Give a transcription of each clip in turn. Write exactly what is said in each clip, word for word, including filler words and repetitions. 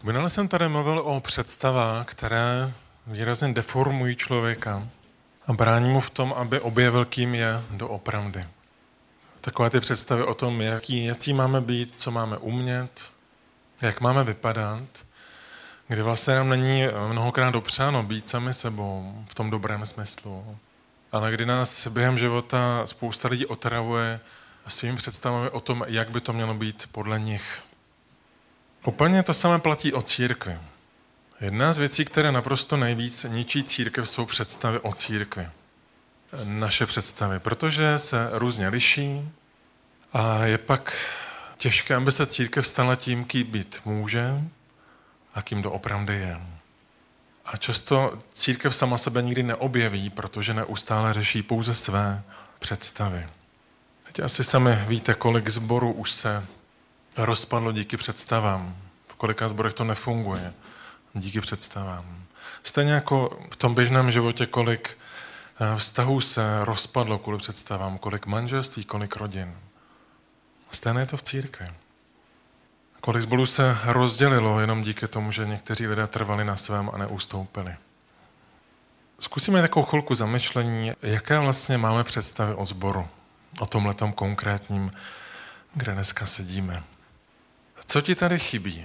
Minule jsem tady mluvil o představách, které výrazně deformují člověka a brání mu v tom, aby objevil, kým je doopravdy. Takové ty představy o tom, jaký, jaký máme být, co máme umět, jak máme vypadat, kdy vlastně nám není mnohokrát dopřáno být sami sebou v tom dobrém smyslu, ale kdy nás během života spousta lidí otravuje svými představami o tom, jak by to mělo být podle nich. Úplně to samé platí o církvi. Jedna z věcí, které naprosto nejvíc ničí církev, jsou představy o církvi. Naše představy, protože se různě liší a je pak těžké, aby se církev stala tím, kým být může a kým doopravdy je. A často církev sama sebe nikdy neobjeví, protože neustále řeší pouze své představy. Teď asi sami víte, kolik sborů už se rozpadlo díky představám. V kolika sborech to nefunguje díky představám. Stejně jako v tom běžném životě, kolik vztahů se rozpadlo kvůli představám, kolik manželství, kolik rodin. Stejné je to v církvi. Kolik sborů se rozdělilo jenom díky tomu, že někteří lidé trvali na svém a neustoupili. Zkusíme takovou chvilku zamyšlení, jaké vlastně máme představy o sboru, o tomhletom konkrétním, kde dneska sedíme. Co ti tady chybí?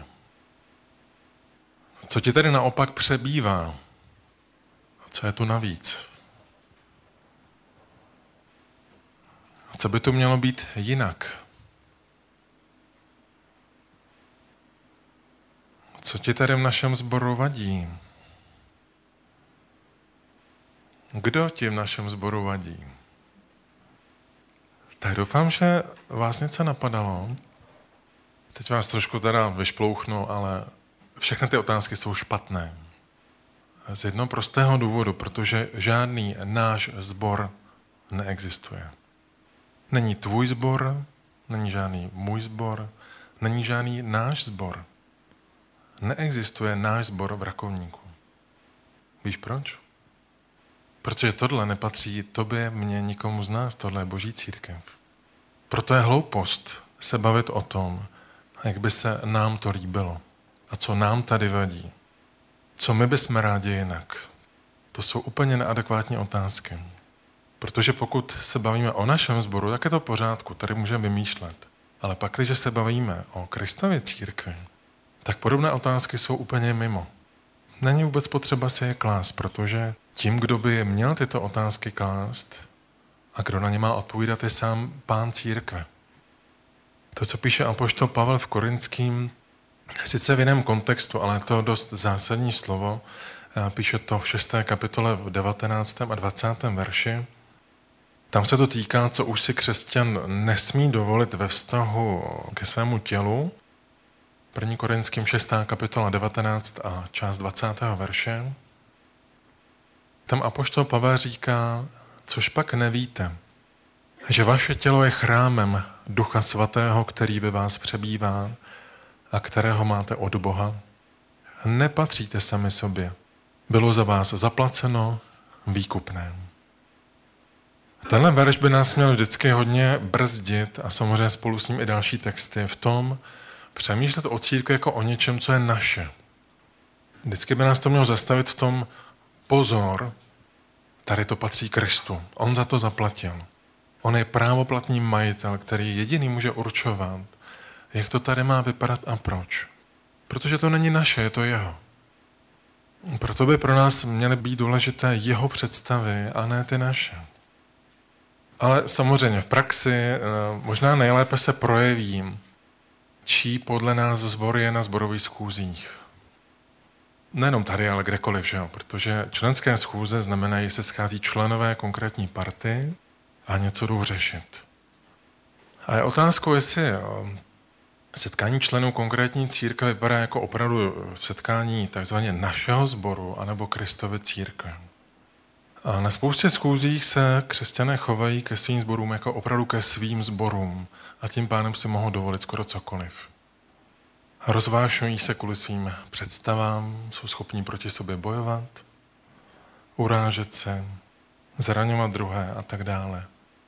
Co ti tady naopak přebývá? Co je tu navíc? Co by tu mělo být jinak? Co ti tady v našem sboru vadí? Kdo ti v našem sboru vadí? Tak doufám, že vás něco napadalo. Teď vás trošku teda vyšplouchnu, ale všechny ty otázky jsou špatné. Z jednoho prostého důvodu, protože žádný náš sbor neexistuje. Není tvůj sbor, není žádný můj sbor, není žádný náš sbor. Neexistuje náš sbor v Rakovníku. Víš proč? Protože tohle nepatří tobě, mně, nikomu z nás, tohle je Boží církev. Proto je hloupost se bavit o tom, jak by se nám to líbilo a co nám tady vadí. Co my bychom rádi jinak. To jsou úplně neadekvátní otázky. Protože pokud se bavíme o našem sboru, tak je to v pořádku, tady můžeme vymýšlet. Ale pak, když se bavíme o Kristově církvi, tak podobné otázky jsou úplně mimo. Není vůbec potřeba si je klást, protože tím, kdo by měl tyto otázky klást a kdo na ně má odpovídat, je sám Pán církve. To, co píše apoštol Pavel v Korinským, sice v jiném kontextu, ale to je dost zásadní slovo. Píše to v šesté kapitole v devatenáctém a dvacátém verši. Tam se to týká, co už si křesťan nesmí dovolit ve vztahu ke svému tělu. první Korinským šestá kapitola devatenáct a část dvacátého verše. Tam apoštol Pavel říká, což pak nevíte, že vaše tělo je chrámem Ducha Svatého, který ve vás přebývá a kterého máte od Boha. Nepatříte sami sobě. Bylo za vás zaplaceno výkupné. Tenhle verš by nás měl vždycky hodně brzdit a samozřejmě spolu s ním i další texty v tom přemýšlet o církvi jako o něčem, co je naše. Vždycky by nás to mělo zastavit v tom pozor, tady to patří Kristu. On za to zaplatil. On je právoplatný majitel, který jediný může určovat, jak to tady má vypadat a proč. Protože to není naše, je to jeho. Proto by pro nás měly být důležité jeho představy a ne ty naše. Ale samozřejmě v praxi možná nejlépe se projeví, čí podle nás sbor je na sborových schůzích. Nejenom tady, ale kdekoliv, že jo? Protože členské schůze znamenají, že se schází členové konkrétní party a něco jdou řešit. A je otázkou, jestli setkání členů konkrétní církve vypadá jako opravdu setkání takzvaně našeho sboru anebo Kristovy církve. A na spoustě schůzích se křesťané chovají ke svým sborům jako opravdu ke svým sborům a tím pádem si mohou dovolit skoro cokoliv. Rozvášňují se kvůli svým představám, jsou schopní proti sobě bojovat, urážet se, zraňovat druhé a tak dále.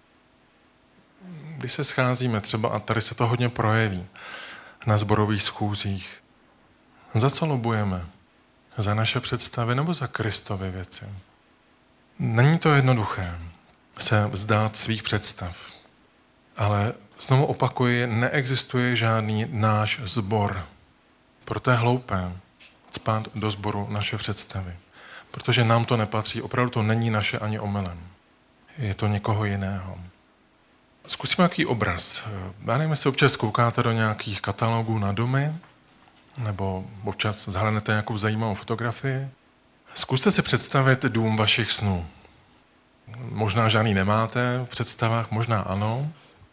Když se scházíme třeba, a tady se to hodně projeví, na sborových schůzích, Za co lobujeme? Za naše představy nebo za Kristovy věci? Není to jednoduché se vzdát svých představ. Ale znovu opakuji, neexistuje žádný náš sbor. Proto je hloupé cpat do sboru naše představy. Protože nám to nepatří, opravdu to není naše ani omylem. Je to někoho jiného. Zkusíme nějaký obraz. Já nevím, jestli občas koukáte do nějakých katalogů na domy, nebo občas zhlédnete nějakou zajímavou fotografii. Zkuste si představit dům vašich snů. Možná žádný nemáte v představách, možná ano.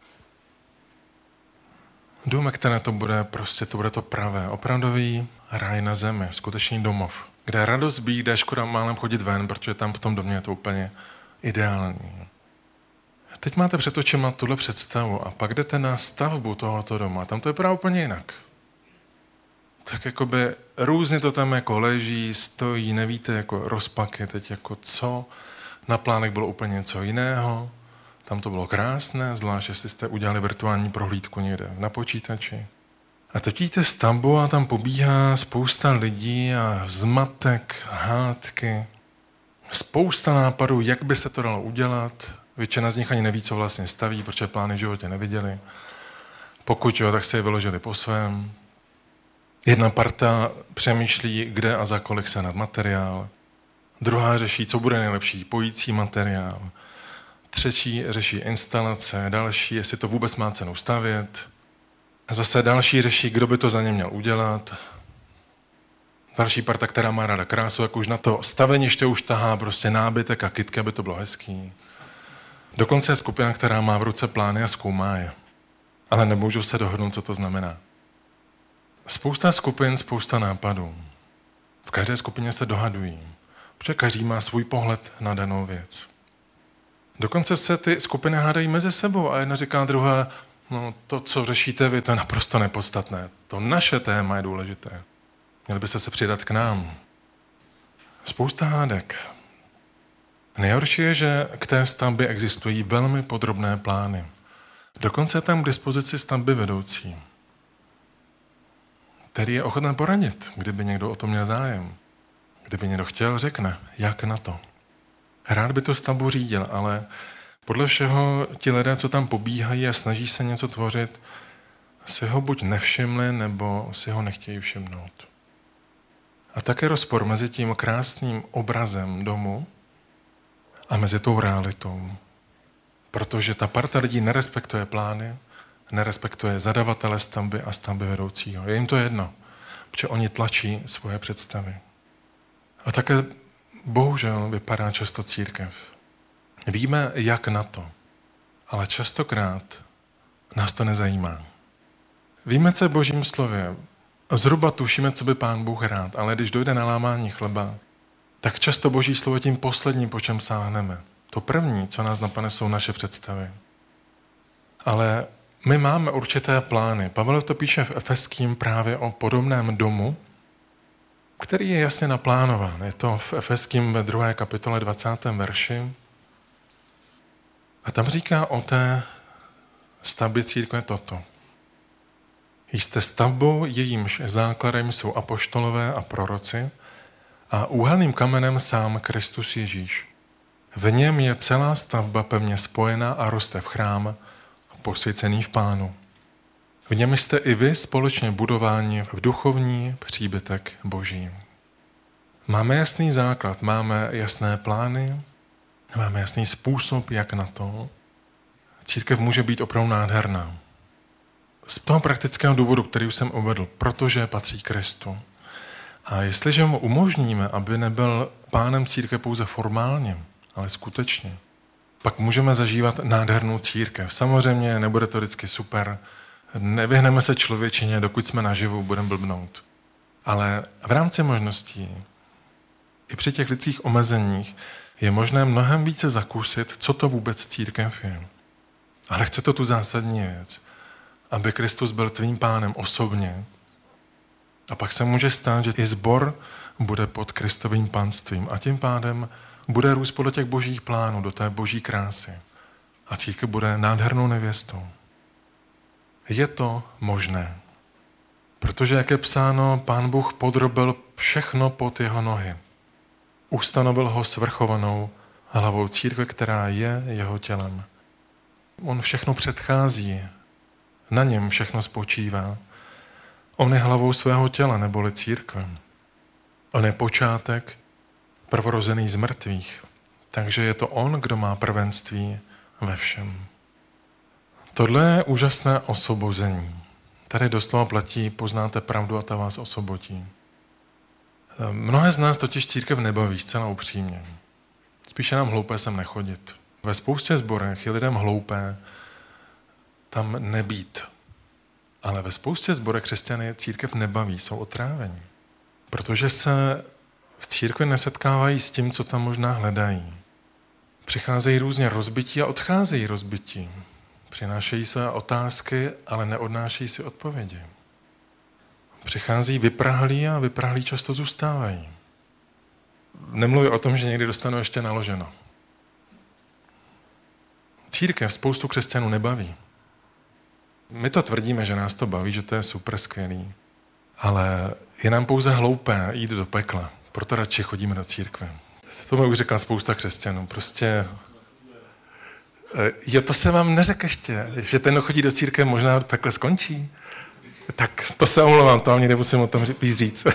Dům, které to bude, prostě to bude to pravé, opravdový ráj na zemi, skutečný domov, kde je radost být, kde je škoda málem chodit ven, protože tam v tom domě je to úplně ideální. Teď máte před očima tuhle představu a pak jdete na stavbu tohoto domu a tam to vypadá úplně jinak. Tak jakoby různě to tam jako leží, stojí, nevíte jako rozpaky teď jako co. Na plánech bylo úplně něco jiného. Tam to bylo krásné, zvlášť jestli jste udělali virtuální prohlídku někde na počítači. A teď vidíte stavbu a tam pobíhá spousta lidí a zmatek, hádky, spousta nápadů, jak by se to dalo udělat. Většina z nich ani neví, co vlastně staví, protože plány v životě neviděli. Pokud jo, tak se je vyložili po svém. Jedna parta přemýšlí, kde a za kolik se nad materiál. Druhá řeší, co bude nejlepší, pojící materiál. Třetí řeší instalace, další, jestli to vůbec má cenu stavět. A zase další řeší, kdo by to za ně měl udělat. Další parta, která má ráda krásu, jak už na to staveniště už tahá prostě nábytek a kytky, aby to bylo hezký. Dokonce je skupina, která má v ruce plány a zkoumá je. Ale nemůžu se dohodnout, co to znamená. Spousta skupin, spousta nápadů. V každé skupině se dohadují, protože každý má svůj pohled na danou věc. Dokonce se ty skupiny hádají mezi sebou a jedna říká druhá, no to, co řešíte vy, to je naprosto nepodstatné. To naše téma je důležité. Měli byste se přidat k nám. Spousta hádek. Nejhorší je, že k té stavbě existují velmi podrobné plány. Dokonce je tam k dispozici stavby vedoucí, který je ochoten poradit, kdyby někdo o to měl zájem. Kdyby někdo chtěl, řekne, jak na to. Rád by to stavbu řídil, ale podle všeho ti lidé, co tam pobíhají a snaží se něco tvořit, si ho buď nevšimli, nebo si ho nechtějí všimnout. A také rozpor mezi tím krásným obrazem domu a mezi tou realitou. Protože ta parta lidí nerespektuje plány, nerespektuje zadavatele stavby a stavby vedoucího. Je jim to jedno, protože oni tlačí svoje představy. A také bohužel vypadá často církev. Víme, jak na to, ale častokrát nás to nezajímá. Víme, co je v Božím slově. Zhruba tušíme, co by Pán Bůh rád, ale když dojde na lámání chleba, tak často Boží slovo tím posledním, po čem sáhneme. To první, co nás napadne, jsou naše představy. Ale my máme určité plány. Pavel to píše v Efeským právě o podobném domu, který je jasně naplánován. Je to v Efeským ve druhé kapitole dvacátém verši. A tam říká o té stavbě církve toto. Jste stavbou, jejímž základem jsou apoštolové a proroci a úhelným kamenem sám Kristus Ježíš. V něm je celá stavba pevně spojená a roste v chrám, posvěcený v Pánu. V něm jste i vy společně budováni v duchovní příbytek Boží. Máme jasný základ, máme jasné plány, máme jasný způsob, jak na to. Církev může být opravdu nádherná. Z toho praktického důvodu, který už jsem uvedl, protože patří Kristu. A jestliže mu umožníme, aby nebyl pánem církve pouze formálně, ale skutečně, pak můžeme zažívat nádhernou církev. Samozřejmě nebude to vždycky super, nevyhneme se člověčině, dokud jsme naživu, budeme blbnout. Ale v rámci možností, i při těch lidských omezeních, je možné mnohem více zakusit, co to vůbec církev je. Ale chce to tu zásadní věc, aby Kristus byl tvým pánem osobně. A pak se může stát, že i sbor bude pod Kristovým pánstvím a tím pádem bude růst podle těch božích plánů, do té boží krásy. A církev bude nádhernou nevěstou. Je to možné. Protože, jak je psáno, Pán Bůh podrobil všechno pod jeho nohy. Ustanovil ho svrchovanou hlavou církve, která je jeho tělem. On všechno předchází, na něm všechno spočívá. On je hlavou svého těla, neboli církve. On je počátek, prvorozený z mrtvých. Takže je to on, kdo má prvenství ve všem. Tohle je úžasné osvobození. Tady doslova platí, poznáte pravdu a ta vás osvobodí. Mnohé z nás totiž církev nebaví, zcela upřímně. Spíše nám hloupé sem nechodit. Ve spoustě sborech je lidem hloupé tam nebýt. Ale ve spoustě sborech křesťany církev nebaví, jsou otrávení. Protože se v církvi nesetkávají s tím, co tam možná hledají. Přicházejí různě rozbití a odcházejí rozbití. Přinášejí se otázky, ale neodnášejí si odpovědi. Přichází vyprahlí a vyprahlí často zůstávají. Nemluví o tom, že někdy dostanou ještě naloženo. Církev spoustu křesťanů nebaví. My to tvrdíme, že nás to baví, že to je super skvělý. Ale je nám pouze hloupé jít do pekla. Proto radši chodíme do církve. To mi už řekla spousta křesťanů. Prostě jo, to se vám neřekl ještě, že ten, kdo chodí do církve, možná pekle skončí. Tak to se omlouvám, to vám někde musím o tom víc říct.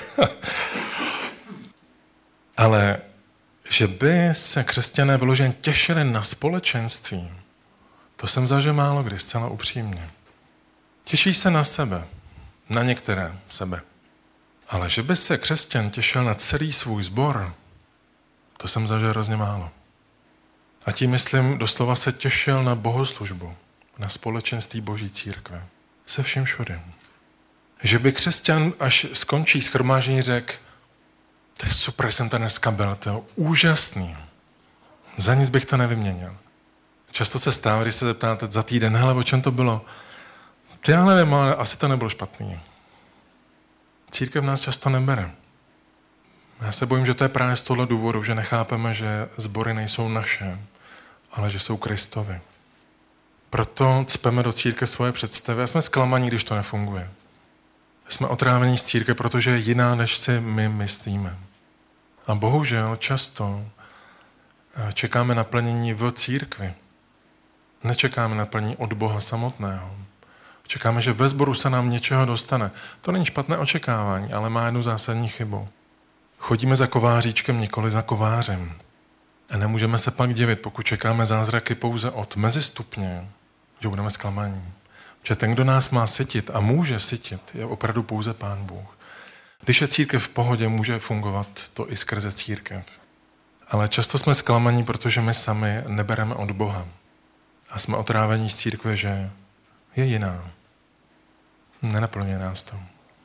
Ale že by se křesťané vyloženě těšili na společenství, to jsem zažil málo kdy, zcela upřímně. Těší se na sebe, na některé sebe. Ale že by se křesťan těšil na celý svůj sbor, to jsem zažil hrozně málo. A tím myslím, doslova se těšil na bohoslužbu, na společenství Boží církve. Se vším všude. Že by křesťan, až skončí shromáždění, řekl, to je super, jsem tady dneska byl, to je úžasný. Za nic bych to nevyměnil. Často se stává, když se zeptáte za týden, hele, o čem to bylo? To já nevím, ale asi to nebylo špatný. Církev nás často nebere. Já se bojím, že to je právě z tohle důvodu, že nechápeme, že sbory nejsou naše, ale že jsou Kristovi. Proto cpeme do církve svoje představy a jsme zklamaní, když to nefunguje. Jsme otrávení z církve, protože je jiná, než si my myslíme. A bohužel často čekáme naplnění v církvi. Nečekáme naplnění od Boha samotného. Čekáme, že ve sboru se nám něčeho dostane. To není špatné očekávání, ale má jednu zásadní chybu. Chodíme za kováříčkem, nikoli za kovářem. A nemůžeme se pak divit, pokud čekáme zázraky pouze od mezistupně, že budeme zklamaní. Že ten, kdo nás má sytit a může sytit, je opravdu pouze Pán Bůh. Když je církev v pohodě, může fungovat to i skrze církev. Ale často jsme zklamaní, protože my sami nebereme od Boha. A jsme otrávení z církve, že je jiná. Nenaplňuje nás to.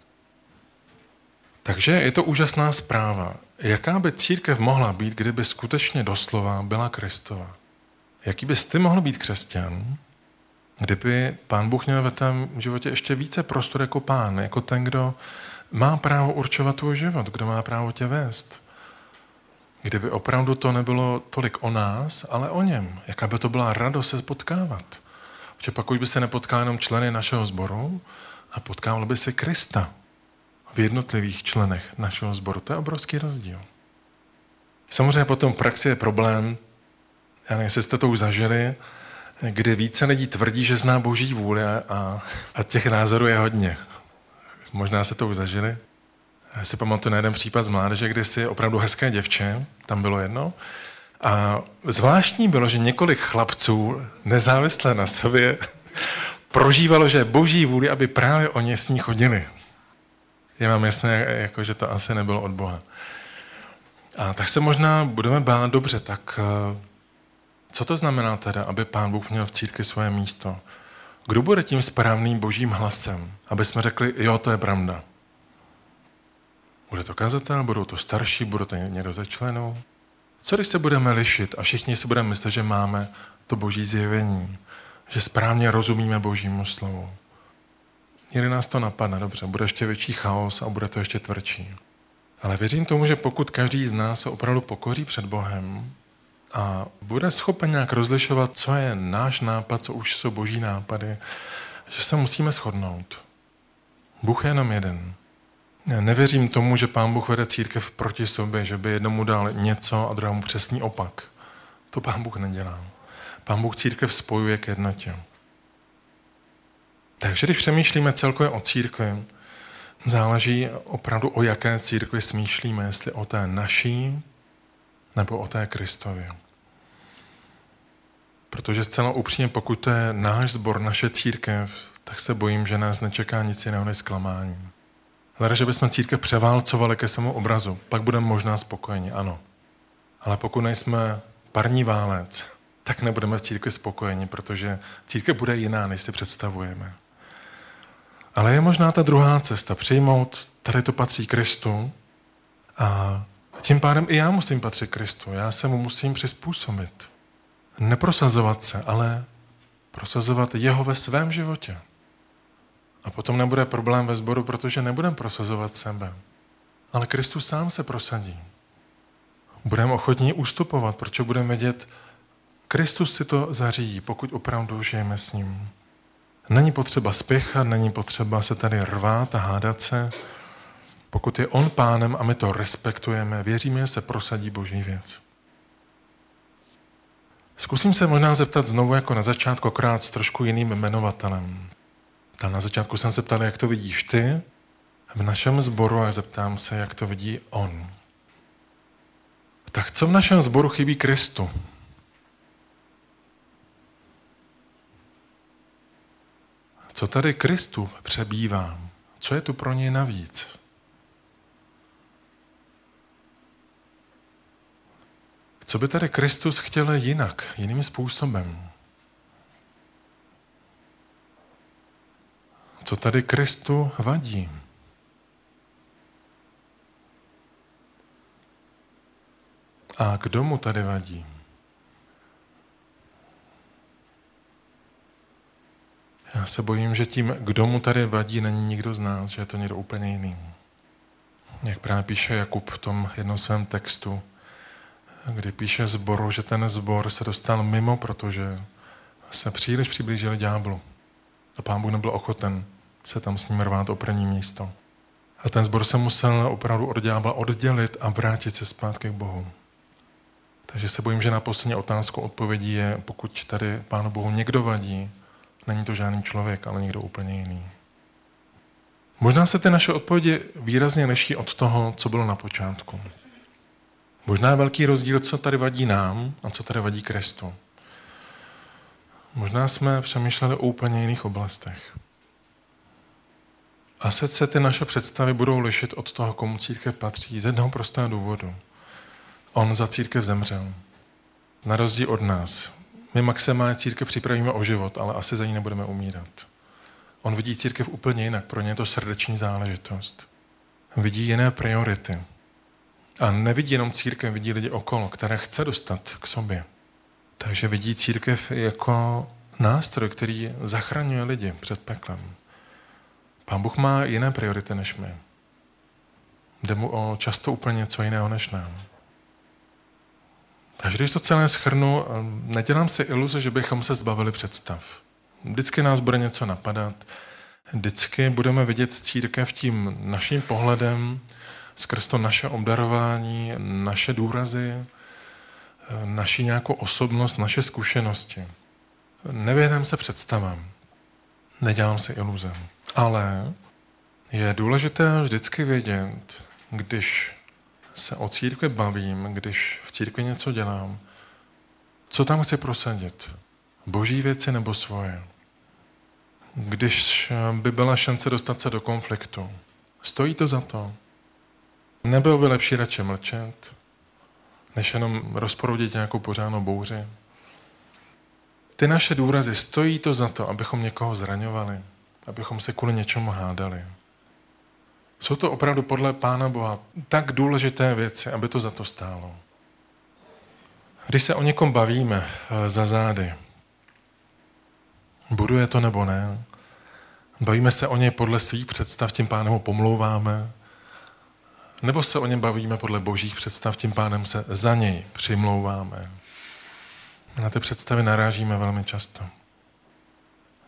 Takže je to úžasná zpráva. Jaká by církev mohla být, kdyby skutečně doslova byla Kristova? Jaký bys ty mohl být křesťan, kdyby Pán Bůh měl ve tvém životě ještě více prostor jako Pán, jako ten, kdo má právo určovat tvůj život, kdo má právo tě vést? Kdyby opravdu to nebylo tolik o nás, ale o něm. Jaká by to byla radost se potkávat? Protože pak už by se nepotkal jenom členy našeho sboru a potkával by se Krista v jednotlivých členech našeho sboru. To je obrovský rozdíl. Samozřejmě potom v praxi je problém, já nevím, jestli jste to už zažili, kdy více lidí tvrdí, že zná Boží vůli a, a těch názorů je hodně. Možná se to už zažili. Já si pamatuju na jeden případ z mládeže, kdy si opravdu hezké děvče, tam bylo jedno. A zvláštní bylo, že několik chlapců nezávisle na sobě prožívalo, že je Boží vůli, aby právě oni s ní chodili. Je vám jasné, jako, že to asi nebylo od Boha. A tak se možná budeme bát, dobře, tak co to znamená teda, aby Pán Bůh měl v církvi svoje místo? Kdo bude tím správným Božím hlasem? Aby jsme řekli, jo, to je pravda. Bude to kazatel, budou to starší, budou to někdo ze členů? Co když se budeme lišit a všichni si budeme myslet, že máme to Boží zjevení, že správně rozumíme Božímu slovu? Někdy nás to napadne, dobře, bude ještě větší chaos a bude to ještě tvrdší. Ale věřím tomu, že pokud každý z nás se opravdu pokoří před Bohem a bude schopen nějak rozlišovat, co je náš nápad, co už jsou Boží nápady, že se musíme shodnout. Bůh je jenom jeden. Já nevěřím tomu, že Pán Bůh vede církev proti sobě, že by jednomu dal něco a druhému přesný opak. To Pán Bůh nedělá. Pán Bůh církev spojuje k jednotě. Takže když přemýšlíme celkově o církvi, záleží opravdu, o jaké církvi smýšlíme, jestli o té naší, nebo o té Kristově. Protože zcela upřímně, pokud to je náš sbor, naše církev, tak se bojím, že nás nečeká nic jiného než zklamání. Ale že bychom církev převálcovali ke svému obrazu, pak budeme možná spokojeni, ano. Ale pokud nejsme parní válec, tak nebudeme v církvi spokojeni, protože církev bude jiná, než si představujeme. Ale je možná ta druhá cesta, přijmout, tady to patří Kristu a tím pádem i já musím patřit Kristu. Já se mu musím přizpůsobit. Neprosazovat se, ale prosazovat jeho ve svém životě. A potom nebude problém ve sboru, protože nebudeme prosazovat sebe. Ale Kristus sám se prosadí. Budeme ochotní ustupovat, protože budeme vědět, Kristus si to zařídí, pokud opravdu žijeme s ním. Není potřeba spěchat, není potřeba se tady rvát a hádat se. Pokud je on pánem a my to respektujeme, věříme, že se prosadí Boží věc. Zkusím se možná zeptat znovu jako na začátku, akorát s trošku jiným jmenovatelem. Tam na začátku jsem se ptal, jak to vidíš ty v našem sboru a zeptám se, jak to vidí on. Tak co v našem sboru chybí Kristu? Co tady Kristu přebývá? Co je tu pro něj navíc? Co by tady Kristus chtěl jinak, jiným způsobem? Co tady Kristu vadí? A kdo mu tady vadí? Já se bojím, že tím, kdo mu tady vadí, není nikdo z nás, že je to někdo úplně jiný. Jak právě píše Jakub v tom jednom svém textu, kdy píše sboru, že ten sbor se dostal mimo, protože se příliš přiblížili ďáblu. A Pán Bůh nebyl ochoten se tam s ním rvát o první místo. A ten sbor se musel opravdu od ďábla oddělit a vrátit se zpátky k Bohu. Takže se bojím, že na poslední otázku odpovědí je, pokud tady Pánu Bohu někdo vadí, není to žádný člověk, ale někdo úplně jiný. Možná se ty naše odpovědi výrazně liší od toho, co bylo na počátku. Možná je velký rozdíl, co tady vadí nám a co tady vadí Kristu. Možná jsme přemýšleli o úplně jiných oblastech. A se ty naše představy budou lišit od toho, komu církev patří, z jednoho prostého důvodu. On za církev zemřel. Na rozdíl od nás. My maximálně církev připravíme o život, ale asi za ní nebudeme umírat. On vidí církev úplně jinak, pro ně je to srdeční záležitost. Vidí jiné priority. A nevidí jenom církev, vidí lidi okolo, které chce dostat k sobě. Takže vidí církev jako nástroj, který zachraňuje lidi před peklem. Pán Bůh má jiné priority než my. Jde mu o často úplně něco jiného než nám. Takže když to celé shrnu, nedělám si iluze, že bychom se zbavili představ. Vždycky nás bude něco napadat, vždycky budeme vidět církev tím naším pohledem, skrz to naše obdarování, naše důrazy, naši nějakou osobnost, naše zkušenosti. Nevyhneme se představám. Nedělám si iluze. Ale je důležité vždycky vědět, když se o církvi bavím, když v církvi něco dělám, co tam chci prosadit? Boží věci nebo svoje? Když by byla šance dostat se do konfliktu, stojí to za to? Nebylo by lepší radši mlčet, než jenom rozproudit nějakou pořádnou bouři? Ty naše důrazy, stojí to za to, abychom někoho zraňovali, abychom se kvůli něčemu hádali? Jsou to opravdu podle Pána Boha tak důležité věci, aby to za to stálo. Když se o někom bavíme za zády, buduje to nebo ne, bavíme se o něj podle svých představ, tím pádem ho pomlouváme, nebo se o něm bavíme podle božích představ, tím pádem se za něj přimlouváme. Na ty představy narážíme velmi často.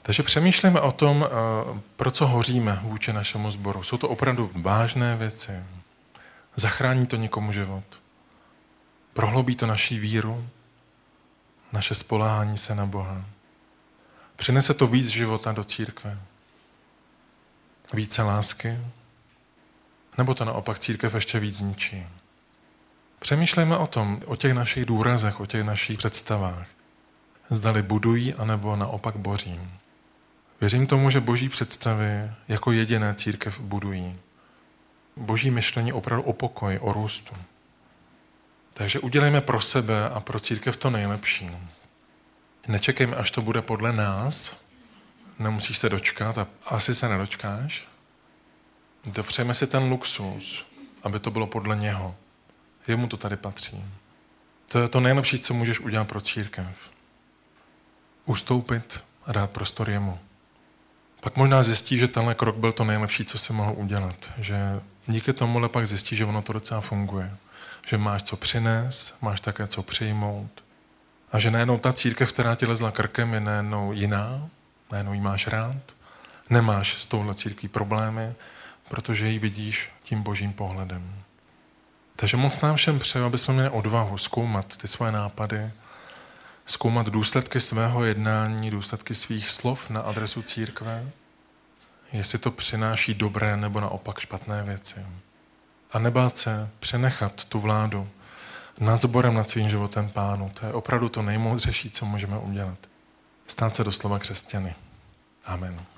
Takže přemýšlíme o tom, pro co hoříme vůči našemu sboru. Jsou to opravdu vážné věci. Zachrání to někomu život. Prohloubí to naši víru, naše spoléhání se na Boha. Přinese to víc života do církve. Více lásky. Nebo to naopak církev ještě víc zničí. Přemýšlejme o tom, o těch našich důrazech, o těch našich představách. Zdali budují, anebo naopak boří. Věřím tomu, že boží představy jako jediné církev budují. Boží myšlení opravdu o pokoji, o růstu. Takže udělejme pro sebe a pro církev to nejlepší. Nečekejme, až to bude podle nás. Nemusíš se dočkat a asi se nedočkáš. Dopřejme si ten luxus, aby to bylo podle něho. Jemu to tady patří. To je to nejlepší, co můžeš udělat pro církev. Ustoupit a dát prostor jemu. Pak možná zjistí, že tenhle krok byl to nejlepší, co si mohl udělat. Že díky tomuhle pak zjistí, že ono to docela funguje. Že máš co přinést, máš také co přijmout. A že najednou ta církev, která ti lezla krkem, je najednou jiná, najednou ji máš rád. Nemáš s touhle církví problémy, protože ji vidíš tím božím pohledem. Takže moc nám všem přeju, aby jsme měli odvahu zkoumat ty své nápady, zkoumat důsledky svého jednání, důsledky svých slov na adresu církve, jestli to přináší dobré nebo naopak špatné věci. A nebát se přenechat tu vládu nad sborem, nad svým životem Pánu. To je opravdu to nejmoudřejší, co můžeme udělat. Stát se doslova křesťany. Amen.